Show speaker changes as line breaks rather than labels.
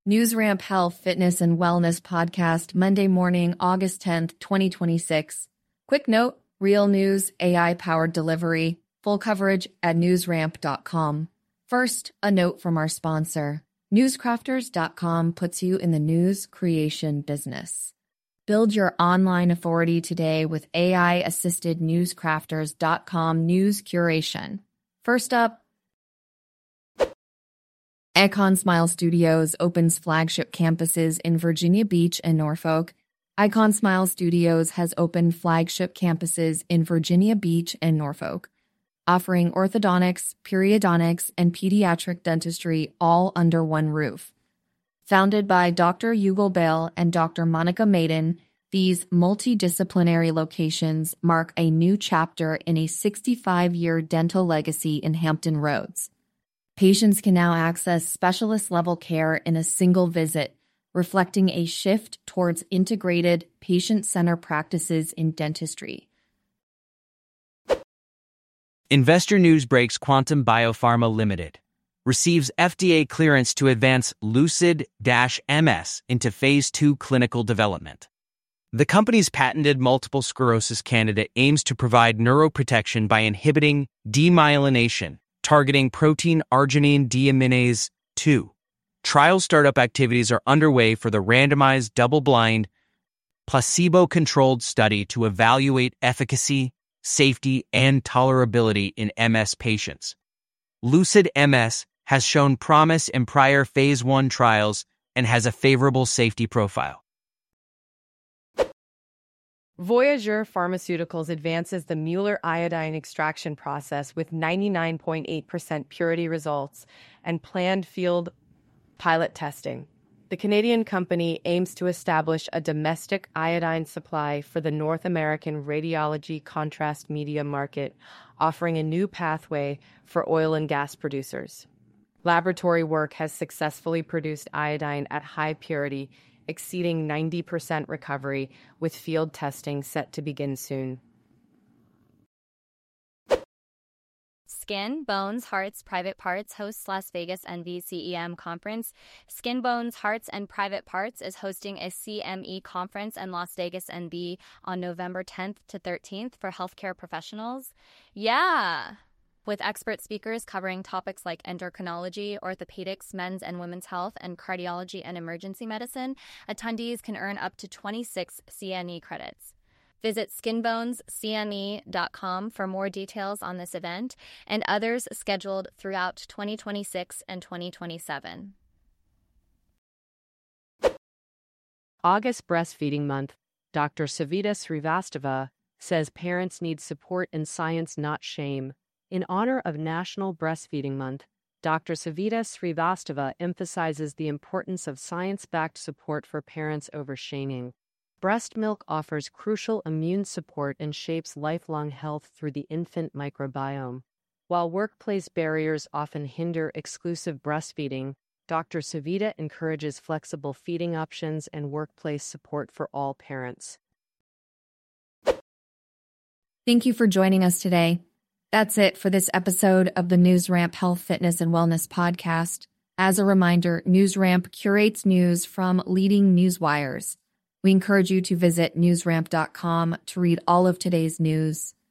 NewsRamp Health, Fitness, and Wellness Podcast, Monday morning, August 10th, 2026. Quick note, real news, AI-powered delivery, full coverage at newsramp.com. First, a note from our sponsor. Newscrafters.com puts you in the news creation business. Build your online authority today with AI-assisted newscrafters.com news curation. First up, Icon Smile Studios opens flagship campuses in Virginia Beach and Norfolk. Icon Smile Studios has opened flagship campuses in Virginia Beach and Norfolk, offering orthodontics, periodontics, and pediatric dentistry all under one roof. Founded by Dr. Yugal Bale and Dr. Monica Maiden, these multidisciplinary locations mark a new chapter in a 65-year dental legacy in Hampton Roads. Patients can now access specialist-level care in a single visit, reflecting a shift towards integrated, patient-centered practices in dentistry.
Investor news breaks: Quantum Biopharma Limited receives FDA clearance to advance Lucid-MS into Phase 2 clinical development. The company's patented multiple sclerosis candidate aims to provide neuroprotection by inhibiting demyelination, targeting protein arginine deaminase 2. Trial startup activities are underway for the randomized, double-blind, placebo-controlled study to evaluate efficacy, safety, and tolerability in MS patients. Lucid MS has shown promise in prior Phase 1 trials and has a favorable safety profile.
Voyager Pharmaceuticals advances the Mueller iodine extraction process with 99.8% purity results and planned field pilot testing. The Canadian company aims to establish a domestic iodine supply for the North American radiology contrast media market, offering a new pathway for oil and gas producers. Laboratory work has successfully produced iodine at high purity, exceeding 90% recovery, with field testing set to begin soon.
Skin, Bones, Hearts, Private Parts hosts Las Vegas Envy CEM conference. Skin, Bones, Hearts, and Private Parts is hosting a CME conference in Las Vegas NV on November 10th to 13th for healthcare professionals. Yeah! With expert speakers covering topics like endocrinology, orthopedics, men's and women's health, and cardiology and emergency medicine, attendees can earn up to 26 CNE credits. Visit skinbonescme.com for more details on this event and others scheduled throughout 2026 and 2027.
August Breastfeeding Month. Dr. Savita Srivastava says parents need support in science, not shame. In honor of National Breastfeeding Month, Dr. Savita Srivastava emphasizes the importance of science-backed support for parents over shaming. Breast milk offers crucial immune support and shapes lifelong health through the infant microbiome. While workplace barriers often hinder exclusive breastfeeding, Dr. Savita encourages flexible feeding options and workplace support for all parents.
Thank you for joining us today. That's it for this episode of the NewsRamp Health, Fitness, and Wellness Podcast. As a reminder, NewsRamp curates news from leading news wires. We encourage you to visit newsramp.com to read all of today's news.